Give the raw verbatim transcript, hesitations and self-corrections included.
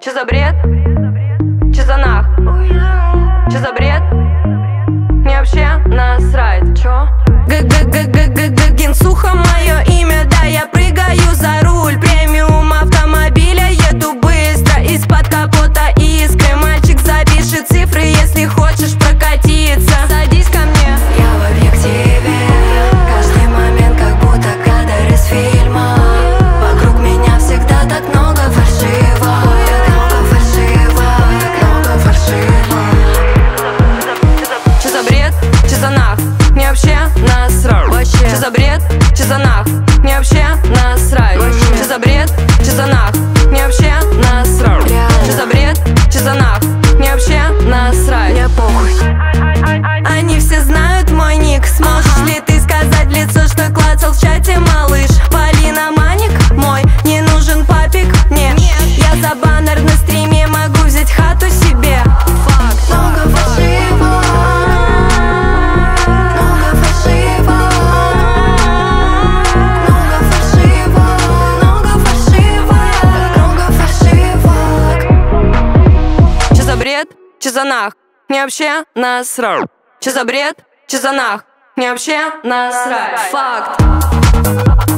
Че за бред? Че за нах? Че за бред? Мне вообще насрать. Чё? Г-г-г-г-г-г Генсуха мое имя, да, я прыгаю за руль премиум автомобиля, еду быстро, из-под капота искры. Мальчик, запиши цифры, если хочешь прокатиться. Садись ко мне. Я в объективе, каждый момент как будто кадр из фильма. Вокруг меня всегда так много фальшива, так много фальшива, так много фальшива. Че за бред? Че за нах? Мне вообще насрать. Че за бред? Че за нах? Мне вообще насрать. Че за бред? Че за нах? Мне вообще насрать. Че за бред? Че за нах? Мне вообще насрать. Мне похуй. Они все знают мой ник. Сможешь ли ты сказать в лицо, что клацал в чате, малыш? Полина Маник мой, не нужен папик мне. Я за баннер на стриме могу взять хату себе. Факт. Много фальшива, много фальшива, много фальшива, много фальшива, много фальшива. Че за бред? Че за нах? Мне вообще насрать. Че за бред? Че за нах? Мне вообще насрать. Факт.